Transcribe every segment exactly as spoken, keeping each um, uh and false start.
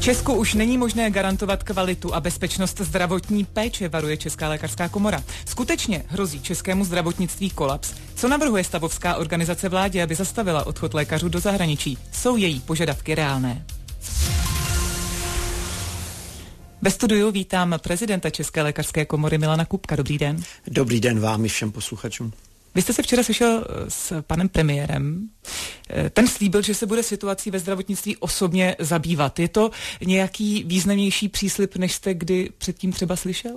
Česku už není možné garantovat kvalitu a bezpečnost zdravotní péče, varuje Česká lékařská komora. Skutečně hrozí českému zdravotnictví kolaps. Co navrhuje stavovská organizace vládě, aby zastavila odchod lékařů do zahraničí? Jsou její požadavky reálné? Ve studiu vítám prezidenta České lékařské komory Milana Kubka. Dobrý den. Dobrý den vám i všem posluchačům. Vy jste se včera sešel s panem premiérem. Ten slíbil, že se bude situací ve zdravotnictví osobně zabývat. Je to nějaký významnější příslib, než jste kdy předtím třeba slyšel?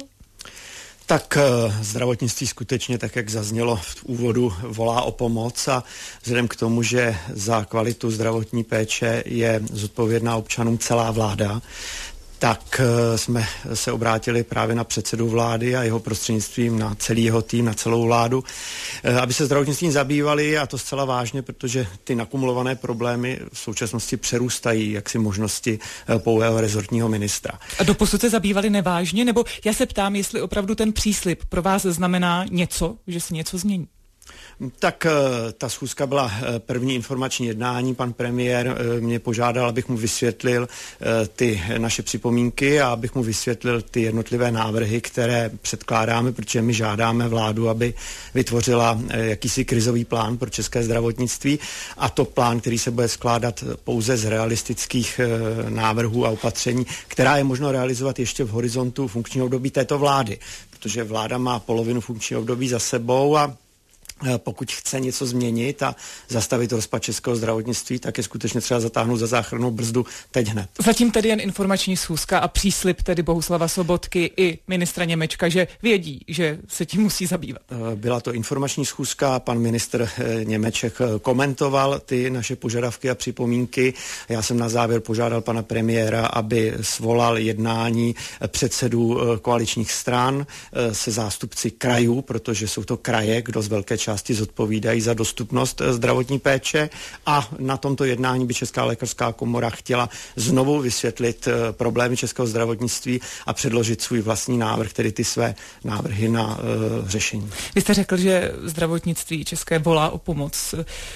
Tak zdravotnictví skutečně, tak jak zaznělo v úvodu, volá o pomoc a vzhledem k tomu, že za kvalitu zdravotní péče je zodpovědná občanům celá vláda, tak jsme se obrátili právě na předsedu vlády a jeho prostřednictvím na celý jeho tým, na celou vládu, aby se zdravotnictvím zabývali, a to zcela vážně, protože ty nakumulované problémy v současnosti přerůstají jaksi možnosti pouhého rezortního ministra. A doposud se zabývali nevážně? Nebo já se ptám, jestli opravdu ten příslib pro vás znamená něco, že se něco změní? Tak ta schůzka byla první informační jednání. Pan premiér mě požádal, abych mu vysvětlil ty naše připomínky a abych mu vysvětlil ty jednotlivé návrhy, které předkládáme, protože my žádáme vládu, aby vytvořila jakýsi krizový plán pro české zdravotnictví, a to plán, který se bude skládat pouze z realistických návrhů a opatření, která je možno realizovat ještě v horizontu funkčního období této vlády, protože vláda má polovinu funkčního období za sebou a pokud chce něco změnit a zastavit rozpad českého zdravotnictví, tak je skutečně třeba zatáhnout za záchrannou brzdu teď hned. Zatím tedy jen informační schůzka a příslib tedy Bohuslava Sobotky i ministra Němečka, že vědí, že se tím musí zabývat. Byla to informační schůzka, pan ministr Němeček komentoval ty naše požadavky a připomínky. Já jsem na závěr požádal pana premiéra, aby svolal jednání předsedů koaličních stran se zástupci krajů, protože jsou to kraje, kdo z velké části části zodpovídají za dostupnost zdravotní péče, a na tomto jednání by Česká lékařská komora chtěla znovu vysvětlit problémy českého zdravotnictví a předložit svůj vlastní návrh, tedy ty své návrhy na uh, řešení. Vy jste řekl, že zdravotnictví české volá o pomoc.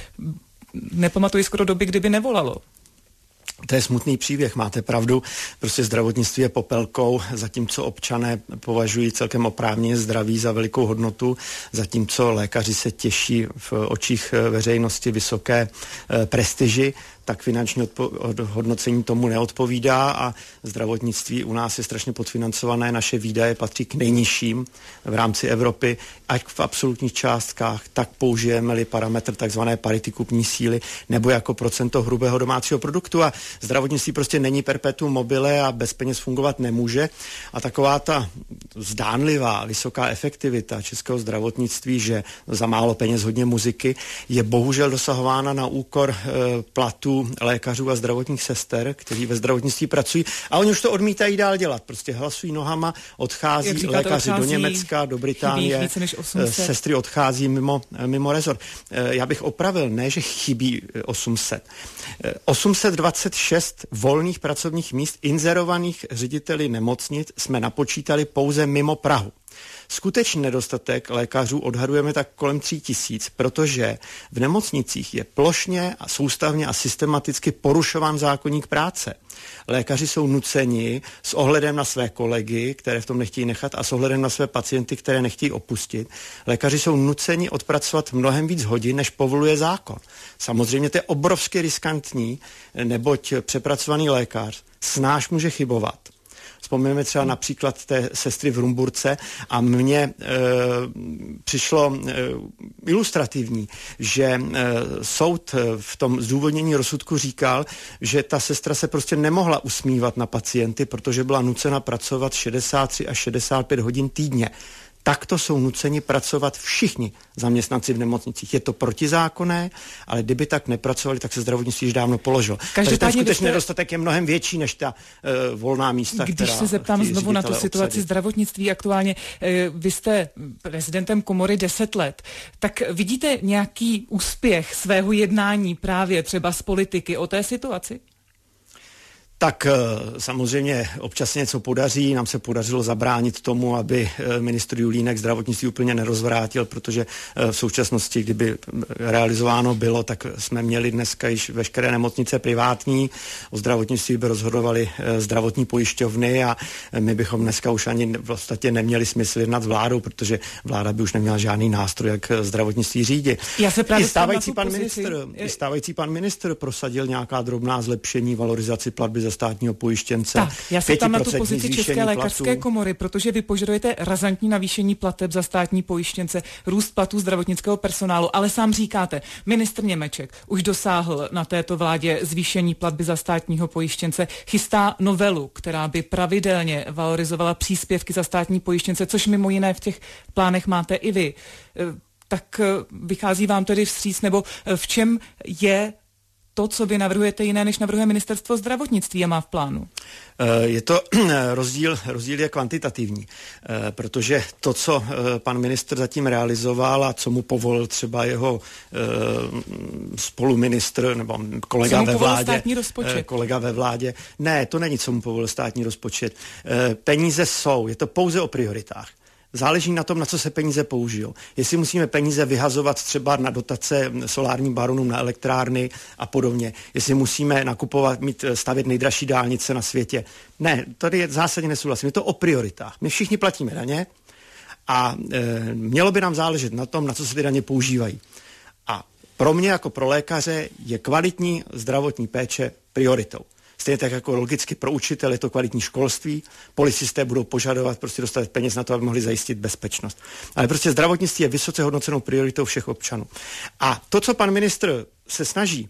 Nepamatuji skoro doby, kdyby nevolalo. To je smutný příběh, máte pravdu, prostě zdravotnictví je popelkou, zatímco občané považují celkem oprávněně zdraví za velikou hodnotu, zatímco lékaři se těší v očích veřejnosti vysoké eh, prestiži, tak finanční odpo- hodnocení tomu neodpovídá a zdravotnictví u nás je strašně podfinancované, naše výdaje patří k nejnižším v rámci Evropy, ať v absolutních částkách, tak použijeme-li parametr takzvané parity kupní síly nebo jako procento hrubého domácího produktu, a zdravotnictví prostě není perpetuum mobile a bez peněz fungovat nemůže, a taková ta zdánlivá vysoká efektivita českého zdravotnictví, že za málo peněz hodně muziky, je bohužel dosahována na úkor e, platů lékařů a zdravotních sester, kteří ve zdravotnictví pracují, a oni už to odmítají dál dělat. Prostě hlasují nohama, odchází říkáte, lékaři odchází, do Německa, do Británie, sestry odchází mimo, mimo rezort. Já bych opravil, ne, že chybí osm set. osm set dvacet šest volných pracovních míst inzerovaných řediteli nemocnic jsme napočítali pouze mimo Prahu. Skutečný nedostatek lékařů odhadujeme tak kolem tří tisíc, protože v nemocnicích je plošně a soustavně a systematicky porušován zákoník práce. Lékaři jsou nuceni s ohledem na své kolegy, které v tom nechtějí nechat, a s ohledem na své pacienty, které nechtějí opustit, lékaři jsou nuceni odpracovat mnohem víc hodin, než povoluje zákon. Samozřejmě to je obrovsky riskantní, neboť přepracovaný lékař snáš může chybovat. Vzpomeneme třeba například té sestry v Rumburce, a mně e, přišlo e, ilustrativní, že e, soud v tom zdůvodnění rozsudku říkal, že ta sestra se prostě nemohla usmívat na pacienty, protože byla nucena pracovat šedesát tři až šedesát pět hodin týdně. Takto jsou nuceni pracovat všichni zaměstnanci v nemocnicích. Je to protizákonné, ale kdyby tak nepracovali, tak se zdravotnictví již dávno položilo. Takže ten skutečný jste... nedostatek je mnohem větší než ta uh, volná místa, Když která se zeptám znovu na tu situaci obsadit. Zdravotnictví aktuálně, uh, vy jste prezidentem komory deset let, tak vidíte nějaký úspěch svého jednání právě třeba z politiky o té situaci? Tak samozřejmě občas se něco podaří, nám se podařilo zabránit tomu, aby ministr Julínek zdravotnictví úplně nerozvrátil, protože v současnosti, kdyby realizováno bylo, tak jsme měli dneska již veškeré nemocnice privátní, o zdravotnictví by rozhodovaly zdravotní pojišťovny a my bychom dneska už ani v podstatě neměli smysl jednat s vládou, protože vláda by už neměla žádný nástroj, jak zdravotnictví řídit. Já se právě I stávající pan ministr, i stávající pan ministr prosadil nějaká drobná zlepšení, valorizaci platby za státního pojištěnce. Tak, já se tam na tu pozici České lékařské platů. komory, protože vy požadujete razantní navýšení plateb za státní pojištěnce, růst platů zdravotnického personálu, ale sám říkáte, ministr Němeček už dosáhl na této vládě zvýšení platby za státního pojištěnce, chystá novelu, která by pravidelně valorizovala příspěvky za státní pojištěnce, což mimo jiné v těch plánech máte i vy. Tak vychází vám tedy vstříc, nebo v čem je to, co vy navrhujete, jiné, než navrhuje ministerstvo zdravotnictví a má v plánu? Je to rozdíl, rozdíl je kvantitativní, protože to, co pan ministr zatím realizoval a co mu povolil třeba jeho spoluministr nebo kolega ve vládě, kolega ve vládě, ne, to není, co mu povolil státní rozpočet. Peníze jsou, je to pouze o prioritách. Záleží na tom, na co se peníze použijou. Jestli musíme peníze vyhazovat třeba na dotace solárním baronům, na elektrárny a podobně. Jestli musíme nakupovat, mít, stavět nejdražší dálnice na světě. Ne, tady je zásadně nesouhlasím. Je to o prioritách. My všichni platíme daně a e, mělo by nám záležet na tom, na co se ty daně používají. A pro mě jako pro lékaře je kvalitní zdravotní péče prioritou. Stejně tak jako logicky pro učitel je to kvalitní školství, policisté budou požadovat prostě dostat peněz na to, aby mohli zajistit bezpečnost. Ale prostě zdravotnictví je vysoce hodnocenou prioritou všech občanů. A to, co pan ministr se snaží,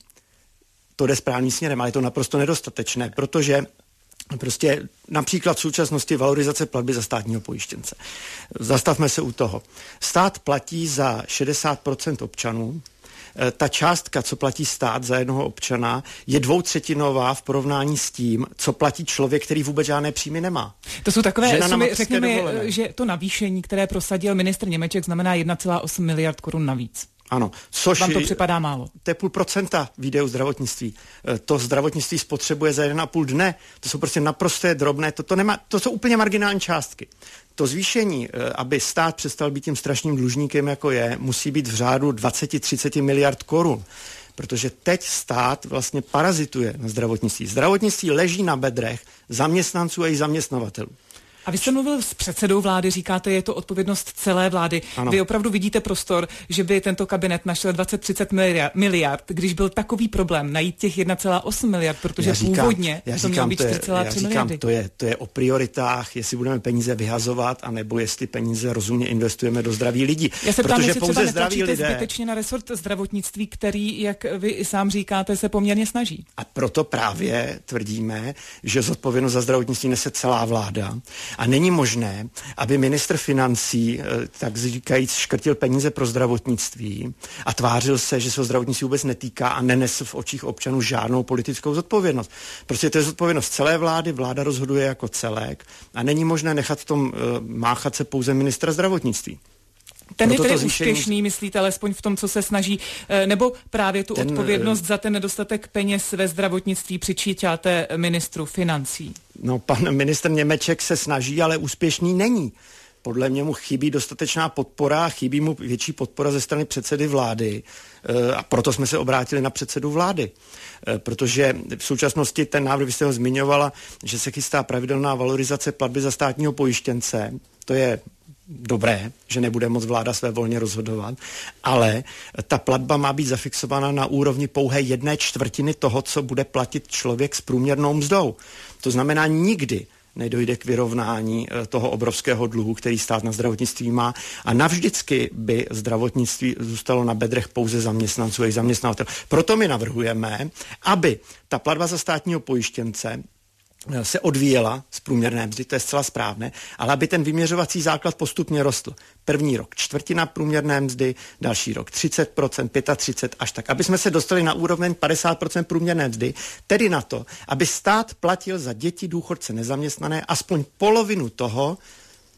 to jde správným směrem, ale je to naprosto nedostatečné, protože prostě například v současnosti valorizace platby za státního pojištěnce. Zastavme se u toho. Stát platí za šedesát procent občanů. Ta částka, co platí stát za jednoho občana, je dvoutřetinová v porovnání s tím, co platí člověk, který vůbec žádné příjmy nemá. To jsou takové sumy, řekněme, dovolené. Že to navýšení, které prosadil ministr Němeček, znamená jedna celá osm miliard korun navíc. Ano, což vám to připadá málo. To je půl procenta výdejů zdravotnictví. To zdravotnictví spotřebuje za jeden a půl dne. To jsou prostě naprosté drobné, to, to, nemá, to jsou úplně marginální částky. To zvýšení, aby stát přestal být tím strašným dlužníkem, jako je, musí být v řádu dvacet až třicet miliard korun. Protože teď stát vlastně parazituje na zdravotnictví. Zdravotnictví leží na bedrech zaměstnanců a i zaměstnavatelů. A vy jste mluvil s předsedou vlády, říkáte, je to odpovědnost celé vlády. Ano. Vy opravdu vidíte prostor, že by tento kabinet našel dvacet až třicet miliard, když byl takový problém najít těch jedna celá osm miliard, protože já říkám, původně já to mělo být čtyři celá tři miliardy. To je, to je o prioritách, jestli budeme peníze vyhazovat, anebo jestli peníze rozumně investujeme do zdraví lidí. Já se ptám, protože jestli pouze třeba zdraví lidé zbytečně na resort zdravotnictví, který, jak vy i sám říkáte, se poměrně snaží. A proto právě tvrdíme, že zodpovědnost za zdravotnictví nese celá vláda a není možné, aby ministr financí, tak říkajíc, škrtil peníze pro zdravotnictví a tvářil se, že se o zdravotnictví vůbec netýká a nenesl v očích občanů žádnou politickou zodpovědnost. Prostě to je zodpovědnost celé vlády, vláda rozhoduje jako celek a není možné nechat v tom uh, máchat se pouze ministra zdravotnictví. Ten je tedy zvýšení... úspěšný, myslíte, alespoň v tom, co se snaží, nebo právě tu ten, odpovědnost za ten nedostatek peněz ve zdravotnictví přičítáte ministru financí? No, pan ministr Němeček se snaží, ale úspěšný není. Podle mě mu chybí dostatečná podpora, chybí mu větší podpora ze strany předsedy vlády a proto jsme se obrátili na předsedu vlády. Protože v současnosti ten návrh, vy jste ho zmiňovala, že se chystá pravidelná valorizace platby za státního pojištěnce, to je dobré, že nebude moc vláda své volně rozhodovat, ale ta platba má být zafixována na úrovni pouhé jedné čtvrtiny toho, co bude platit člověk s průměrnou mzdou. To znamená, nikdy nedojde k vyrovnání toho obrovského dluhu, který stát na zdravotnictví má a navždycky by zdravotnictví zůstalo na bedrech pouze zaměstnanců a jejich zaměstnavatelů. Proto my navrhujeme, aby ta platba za státního pojištěnce se odvíjela z průměrné mzdy, to je zcela správné, ale aby ten vyměřovací základ postupně rostl. První rok čtvrtina průměrné mzdy, další rok třicet procent, třicet pět až tak, aby jsme se dostali na úroveň padesát procent průměrné mzdy, tedy na to, aby stát platil za děti důchodce nezaměstnané aspoň polovinu toho,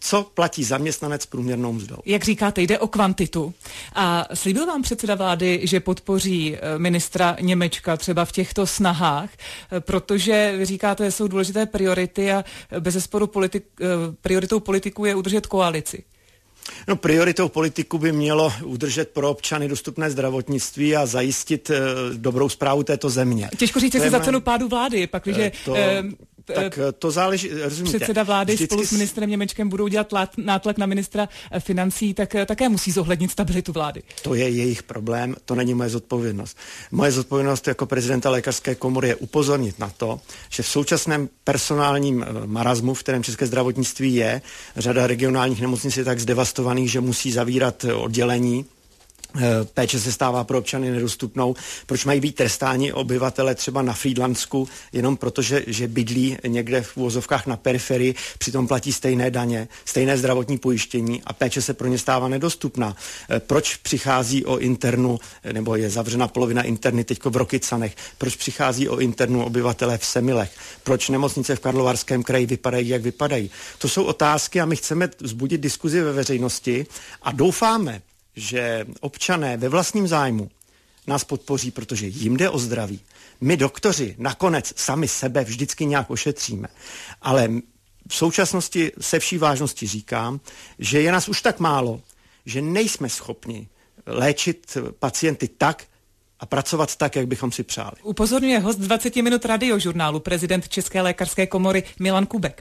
co platí zaměstnanec průměrnou mzdou. Jak říkáte, jde o kvantitu. A slíbil vám předseda vlády, že podpoří ministra Němečka třeba v těchto snahách, protože vy říkáte, že jsou důležité priority a bezesporu politik, prioritou politiků je udržet koalici. No, prioritou politiku by mělo udržet pro občany dostupné zdravotnictví a zajistit e, dobrou správu této země. Těžko říct, jestli za cenu pádu vlády, pak, že... To... E, Tak to záleží, rozumíte. Předseda vlády Vždycky spolu s ministrem Němečkem budou dělat nátlak na ministra financí, tak také musí zohlednit stabilitu vlády. To je jejich problém, to není moje zodpovědnost. Moje zodpovědnost jako prezidenta lékařské komory je upozornit na to, že v současném personálním marazmu, v kterém české zdravotnictví je, řada regionálních nemocnic je tak zdevastovaných, že musí zavírat oddělení. Péče se stává pro občany nedostupnou. Proč mají být trestáni obyvatele třeba na Frýdlandsku, jenom protože, že bydlí někde v uvozovkách na periferii, přitom platí stejné daně, stejné zdravotní pojištění a péče se pro ně stává nedostupná. Proč přichází o internu, nebo je zavřena polovina interny teďko v Rokycanech, proč přichází o internu obyvatele v Semilech, proč nemocnice v Karlovarském kraji vypadají, jak vypadají. To jsou otázky a my chceme vzbudit diskuzi ve veřejnosti a doufáme, že občané ve vlastním zájmu nás podpoří, protože jim jde o zdraví. My doktoři nakonec sami sebe vždycky nějak ošetříme. Ale v současnosti se vší vážností říkám, že je nás už tak málo, že nejsme schopni léčit pacienty tak a pracovat tak, jak bychom si přáli. Upozorňuje host dvacet minut radiožurnálu, prezident České lékařské komory Milan Kubek.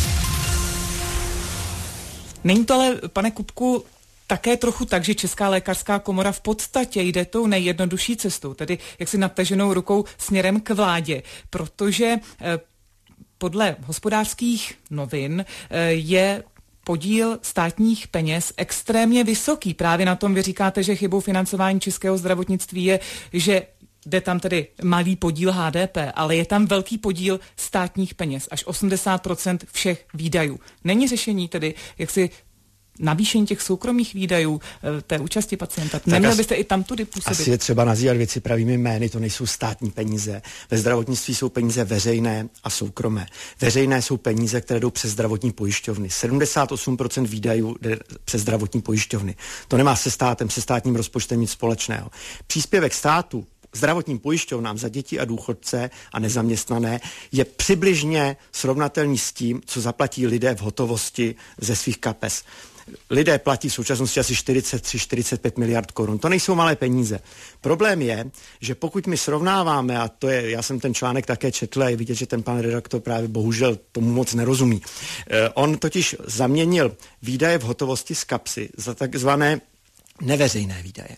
Není to ale, pane Kubku, také trochu tak, že Česká lékařská komora v podstatě jde tou nejjednodušší cestou, tedy jaksi nataženou rukou směrem k vládě, protože eh, podle Hospodářských novin eh, je podíl státních peněz extrémně vysoký. Právě na tom vy říkáte, že chybou financování českého zdravotnictví je, že jde tam tedy malý podíl H D P, ale je tam velký podíl státních peněz, až osmdesát procent všech výdajů. Není řešení tedy, jak si navýšení těch soukromých výdajů té účasti pacienta. Neměl byste i tam tudy působit? Asi je třeba nazývat věci pravými jmény, to nejsou státní peníze. Ve zdravotnictví jsou peníze veřejné a soukromé. Veřejné jsou peníze, které jdou přes zdravotní pojišťovny. sedmdesát osm procent výdajů jde přes zdravotní pojišťovny. To nemá se státem, se státním rozpočtem nic společného. Příspěvek státu zdravotním pojišťovnám za děti a důchodce a nezaměstnané je přibližně srovnatelný s tím, co zaplatí lidé v hotovosti ze svých kapes. Lidé platí v současnosti asi čtyřicet tři čtyřicet pět miliard korun. To nejsou malé peníze. Problém je, že pokud my srovnáváme, a to je, já jsem ten článek také četl a je vidět, že ten pan redaktor právě bohužel tomu moc nerozumí. Eh, on totiž zaměnil výdaje v hotovosti z kapsy za takzvané neveřejné výdaje.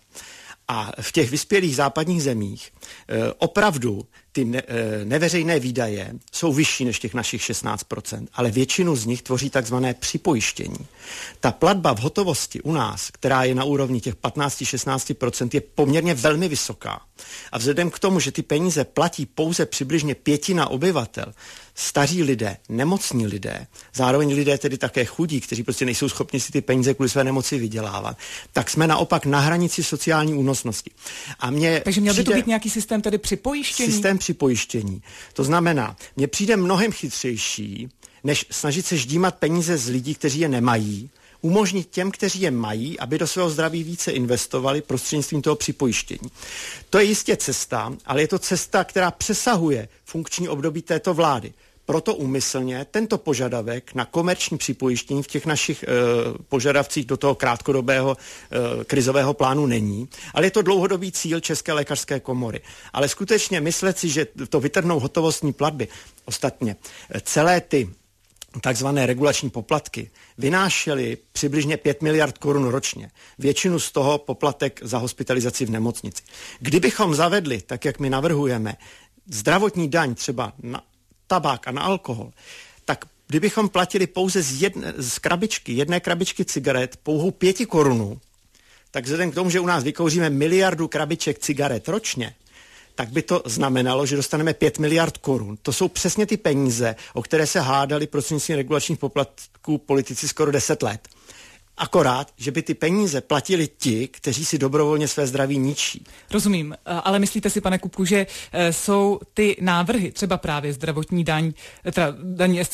A v těch vyspělých západních zemích e, opravdu ty ne, e, neveřejné výdaje jsou vyšší než těch našich šestnáct procent, ale většinu z nich tvoří takzvané připojištění. Ta platba v hotovosti u nás, která je na úrovni těch patnáct až šestnáct procent, je poměrně velmi vysoká. A vzhledem k tomu, že ty peníze platí pouze přibližně pětina obyvatel, staří lidé, nemocní lidé, zároveň lidé tedy také chudí, kteří prostě nejsou schopni si ty peníze kvůli své nemoci vydělávat, tak jsme naopak na hranici sociální únosnosti. A mě Takže měl by to být nějaký systém tedy připojištění? Systém připojištění. To znamená, mně přijde mnohem chytřejší, než snažit se ždímat peníze z lidí, kteří je nemají, umožnit těm, kteří je mají, aby do svého zdraví více investovali prostřednictvím toho připojištění. To je jistě cesta, ale je to cesta, která přesahuje funkční období této vlády. Proto úmyslně tento požadavek na komerční připojištění v těch našich e, požadavcích do toho krátkodobého e, krizového plánu není, ale je to dlouhodobý cíl České lékařské komory. Ale skutečně myslet si, že to vytrhnou hotovostní platby, ostatně celé ty takzvané regulační poplatky vynášely přibližně pět miliard korun ročně. Většinu z toho poplatek za hospitalizaci v nemocnici. Kdybychom zavedli, tak jak my navrhujeme, zdravotní daň třeba na tabák a na alkohol, tak kdybychom platili pouze z, jedne, z krabičky, jedné krabičky cigaret pouhou pěti korunů, tak vzhledem k tomu, že u nás vykouříme miliardu krabiček cigaret ročně, tak by to znamenalo, že dostaneme pět miliard korun. To jsou přesně ty peníze, o které se hádali prostřednictvím regulačních poplatků politici skoro deset let. Akorát, že by ty peníze platili ti, kteří si dobrovolně své zdraví ničí. Rozumím, ale myslíte si, pane Kubku, že jsou ty návrhy, třeba právě zdravotní daň, teda daň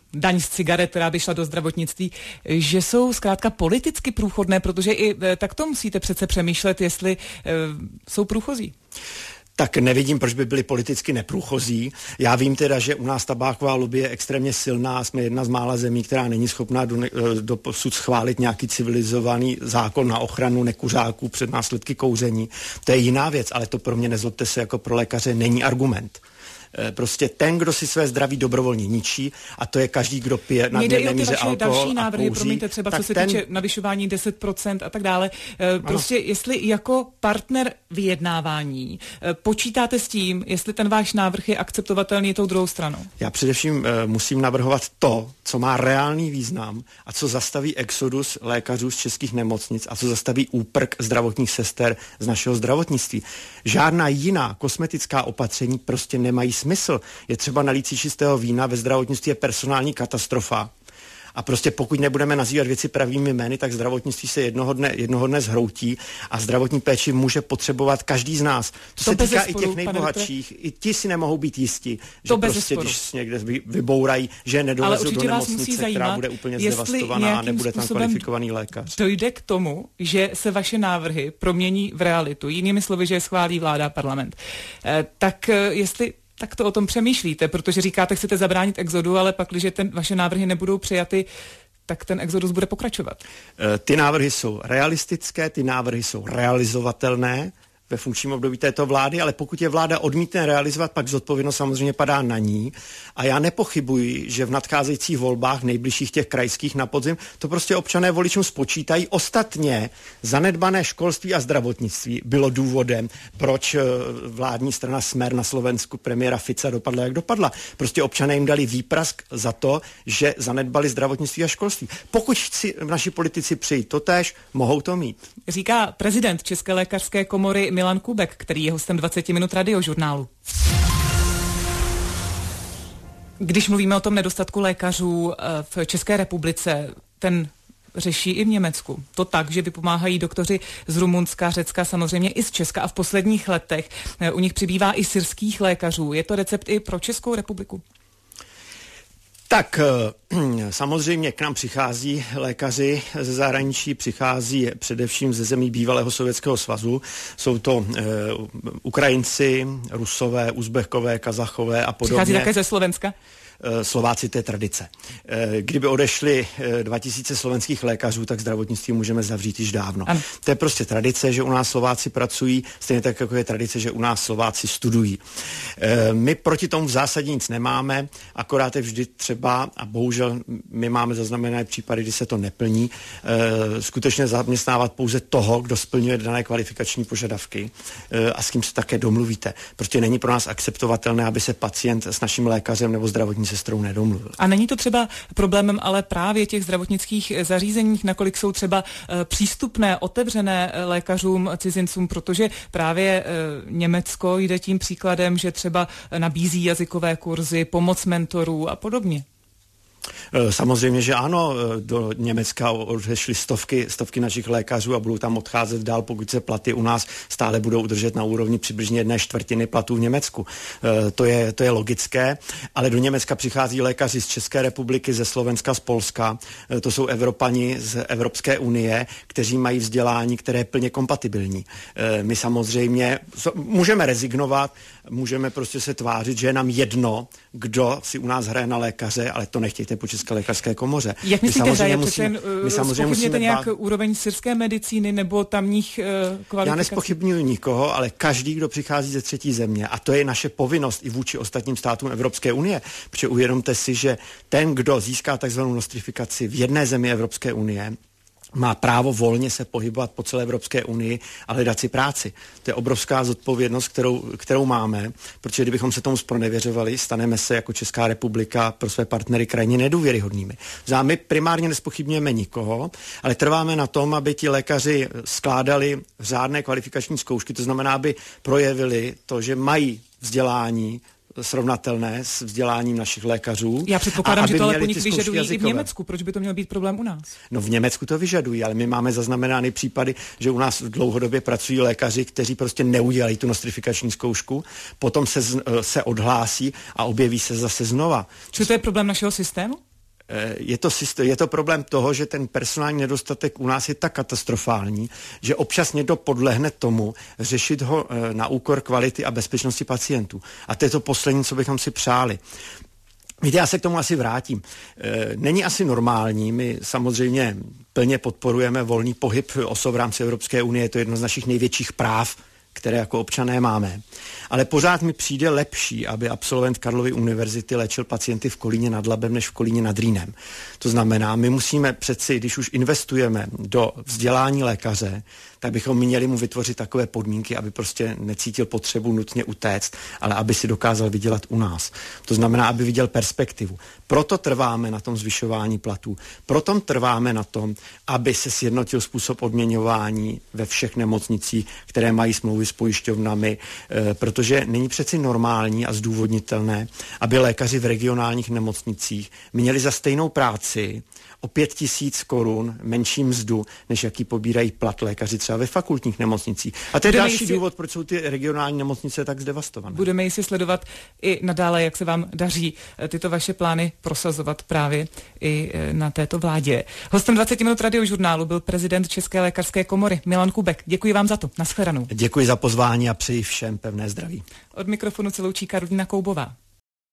daň z cigaret, která by šla do zdravotnictví, že jsou zkrátka politicky průchodné, protože i tak to musíte přece přemýšlet, jestli e, jsou průchozí. Tak nevidím, proč by byli politicky neprůchozí. Já vím teda, že u nás tabáková lobby je extrémně silná, jsme jedna z mála zemí, která není schopná do, do posud schválit nějaký civilizovaný zákon na ochranu nekuřáků před následky kouření. To je jiná věc, ale to pro mě, nezlobte se, jako pro lékaře není argument. Prostě ten, kdo si své zdraví dobrovolně ničí, a to je každý, kdo pije nadměrné míře alkohol další návrhy, a kouří, promiňte, třeba co se ten... týče navyšování deset procent a tak dále. Prostě ano. Jestli jako partner vyjednávání počítáte s tím, jestli ten váš návrh je akceptovatelný tou druhou stranou? Já především uh, musím navrhovat to, co má reálný význam a co zastaví exodus lékařů z českých nemocnic a co zastaví úprk zdravotních sester z našeho zdravotnictví. Žádná jiná kosmetická opatření prostě nemají smysl. Je třeba nalít si čistého vína, ve zdravotnictví je personální katastrofa. A prostě pokud nebudeme nazývat věci pravými jmény, tak zdravotnictví se jednoho dne, jednoho dne zhroutí a zdravotní péči může potřebovat každý z nás. To, to se týká i těch nejbohatších. I ti si nemohou být jisti, že prostě, když se někde vybourají, že nedovezou do nemocnice, zajímat, která bude úplně zdevastovaná a nebude tam kvalifikovaný lékař. Dojde k tomu, že se vaše návrhy promění v realitu. Jinými slovy, že je schválí vláda a parlament. Eh, tak eh, jestli tak to o tom přemýšlíte, protože říkáte, chcete zabránit exodu, ale pak, když ten, vaše návrhy nebudou přijaty, tak ten exodus bude pokračovat. Ty návrhy jsou realistické, ty návrhy jsou realizovatelné ve funkčním období této vlády, ale pokud je vláda odmítne realizovat, pak zodpovědnost samozřejmě padá na ní. A já nepochybuji, že v nadcházejících volbách, nejbližších těch krajských na podzim, to prostě občané voličům spočítají. Ostatně zanedbané školství a zdravotnictví bylo důvodem, proč vládní strana Smer na Slovensku premiéra Fica dopadla, jak dopadla. Prostě občané jim dali výprask za to, že zanedbali zdravotnictví a školství. Pokud chci naši politici přijít totéž, mohou to mít. Říká prezident České lékařské komory Milan Kubek, který je hostem dvacet minut radiožurnálu. Když mluvíme o tom nedostatku lékařů v České republice, ten řeší i v Německu. To tak, že vypomáhají doktoři z Rumunska, Řecka, samozřejmě i z Česka a v posledních letech u nich přibývá i syrských lékařů. Je to recept i pro Českou republiku? Tak samozřejmě k nám přichází lékaři ze zahraničí, přichází především ze zemí bývalého Sovětského svazu. Jsou to e, Ukrajinci, Rusové, Uzbekové, Kazachové a podobně. Přichází také ze Slovenska? Slováci, to je tradice. Kdyby odešli dva tisíce slovenských lékařů, tak zdravotnictví můžeme zavřít již dávno. Ano. To je prostě tradice, že u nás Slováci pracují, stejně tak jako je tradice, že u nás Slováci studují. My proti tomu v zásadě nic nemáme, akorát je vždy třeba, a bohužel my máme zaznamenané případy, kdy se to neplní, skutečně zaměstnávat pouze toho, kdo splňuje dané kvalifikační požadavky a s kým se také domluvíte. Prostě není pro nás akceptovatelné, aby se pacient s naším lékařem nebo zdravotní sestrou nedomluvil. A není to třeba problémem ale právě těch zdravotnických zařízeních, nakolik jsou třeba e, přístupné, otevřené lékařům, cizincům, protože právě e, Německo jde tím příkladem, že třeba nabízí jazykové kurzy, pomoc mentorů a podobně. Samozřejmě, že ano, do Německa odešly stovky, stovky našich lékařů a budou tam odcházet dál, pokud se platy u nás stále budou udržet na úrovni přibližně jedné čtvrtiny platů v Německu. To je, to je logické, ale do Německa přichází lékaři z České republiky, ze Slovenska, z Polska. To jsou Evropani z Evropské unie, kteří mají vzdělání, které je plně kompatibilní. My samozřejmě můžeme rezignovat, můžeme prostě se tvářit, že je nám jedno, kdo si u nás hraje na lékaře, ale to nechtějte po České lékařské komoře. Jak myslíte, že je zpochybněte nějak bát... úroveň syrské medicíny nebo tamních uh, kvalifikací? Já nezpochybňuji nikoho, ale každý, kdo přichází ze třetí země, a to je naše povinnost i vůči ostatním státům Evropské unie, protože uvědomte si, že ten, kdo získá takzvanou nostrifikaci v jedné zemi Evropské unie, má právo volně se pohybovat po celé Evropské unii a hledat si práci. To je obrovská zodpovědnost, kterou, kterou máme, protože kdybychom se tomu zpronevěřovali, staneme se jako Česká republika pro své partnery krajně nedůvěryhodnými. Zá my primárně nespochybňujeme nikoho, ale trváme na tom, aby ti lékaři skládali řádné kvalifikační zkoušky, to znamená, aby projevili to, že mají vzdělání srovnatelné s vzděláním našich lékařů. Já předpokládám, že to ale po nich vyžadují jazykové. I v Německu. Proč by to měl být problém u nás? No v Německu to vyžadují, ale my máme zaznamenány případy, že u nás dlouhodobě pracují lékaři, kteří prostě neudělají tu nostrifikační zkoušku, potom se, se odhlásí a objeví se zase znova. Či to je problém našeho systému? Je to, je to problém toho, že ten personální nedostatek u nás je tak katastrofální, že občas někdo podlehne tomu řešit ho na úkor kvality a bezpečnosti pacientů. A to je to poslední, co bychom si přáli. Víte, já se k tomu asi vrátím. Není asi normální, my samozřejmě plně podporujeme volný pohyb osob v rámci Evropské unie, je to jedno z našich největších práv, které jako občané máme. Ale pořád mi přijde lepší, aby absolvent Karlovy univerzity léčil pacienty v Kolíně nad Labem než v Kolíně nad Rýnem. To znamená, my musíme přeci, když už investujeme do vzdělání lékaře, tak bychom měli mu vytvořit takové podmínky, aby prostě necítil potřebu nutně utéct, ale aby si dokázal vydělat u nás. To znamená, aby viděl perspektivu. Proto trváme na tom zvyšování platů. Proto trváme na tom, aby se sjednotil způsob odměňování ve všech nemocnicích, které mají smlouvy s pojišťovnami, e, protože není přeci normální a zdůvodnitelné, aby lékaři v regionálních nemocnicích měli za stejnou práci o pět tisíc korun menší mzdu, než jaký pobírají plat lékaři třeba ve fakultních nemocnicích. A to je Budeme další jistě... důvod, proč jsou ty regionální nemocnice tak zdevastované. Budeme jistě sledovat i nadále, jak se vám daří tyto vaše plány prosazovat právě i na této vládě. Hostem dvacet minut radiožurnálu byl prezident České lékařské komory Milan Kubek. Děkuji vám za to. Nashledanou. Děkuji za pozvání a přeji všem pevné zdraví. Od mikrofonu se loučí Karolína Koubová.